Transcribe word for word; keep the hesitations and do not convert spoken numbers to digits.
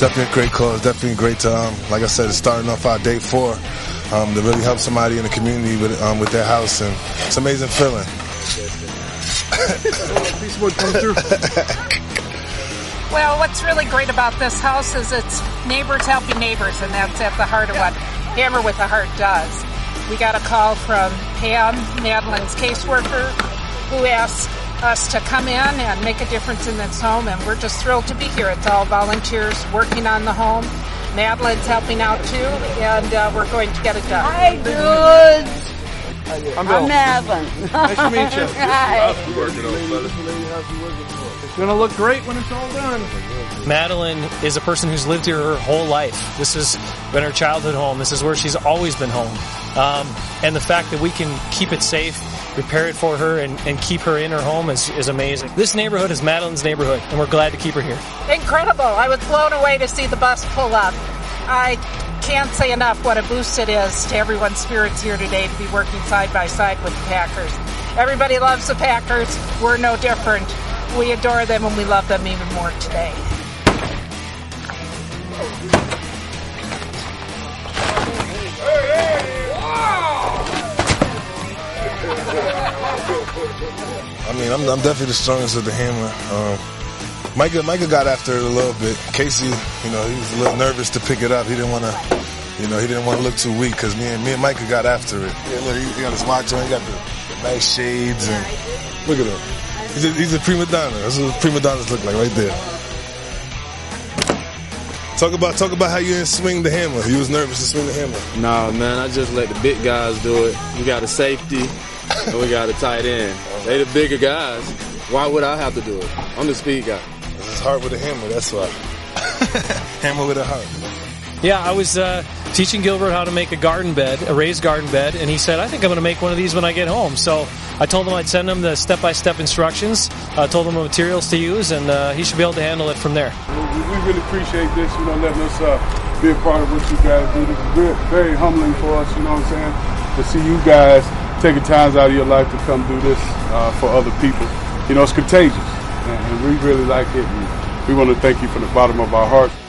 definitely a great cause. Definitely great to, um, like I said, starting off our day four um, to really help somebody in the community with um, with their house, and it's an amazing feeling. Well, what's really great about this house is it's neighbors helping neighbors, and that's at the heart of what Hammer with a Heart does. We got a call from Pam, Madeline's caseworker, who asked us to come in and make a difference in this home, and we're just thrilled to be here. It's all volunteers working on the home. Madeline's helping out too, and uh, we're going to get it done. Hi, dudes. I'm Bill. I'm Evan. Nice to meet you. Hi. It's going to look great when it's all done. Madeline is a person who's lived here her whole life. This has been her childhood home. This is where she's always been home. Um, and the fact that we can keep it safe, repair it for her, and, and keep her in her home is, is amazing. This neighborhood is Madeline's neighborhood, and we're glad to keep her here. Incredible. I was blown away to see the bus pull up. I can't say enough what a boost it is to everyone's spirits here today to be working side by side with the Packers. Everybody loves the Packers. We're no different. We adore them, and we love them even more today. I mean, I'm, I'm definitely the strongest with the hammer. Um, Micah, Micah got after it a little bit. Casey, you know, he was a little nervous to pick it up. He didn't want to, you know, he didn't want to look too weak because me and me and Micah got after it. Yeah, look, he, he got his watch on. He got the nice shades and look at him. He's a, he's a prima donna. That's what prima donnas look like right there. Talk about talk about how you didn't swing the hammer. You was nervous to swing the hammer. Nah, man, I just let the big guys do it. We got a safety and we got a tight end. They the bigger guys. Why would I have to do it? I'm the speed guy. It's hard with a hammer, that's why. Hammer with a heart. Yeah, I was uh, teaching Gilbert how to make a garden bed, a raised garden bed, and he said, I think I'm going to make one of these when I get home. So I told him I'd send him the step-by-step instructions, uh, told him the materials to use, and uh, he should be able to handle it from there. We, we really appreciate this, you know, letting us uh, be a part of what you guys do. This is very, very humbling for us, you know what I'm saying, to see you guys taking times out of your life to come do this uh, for other people. You know, it's contagious, and we really like it, and we want to thank you from the bottom of our heart.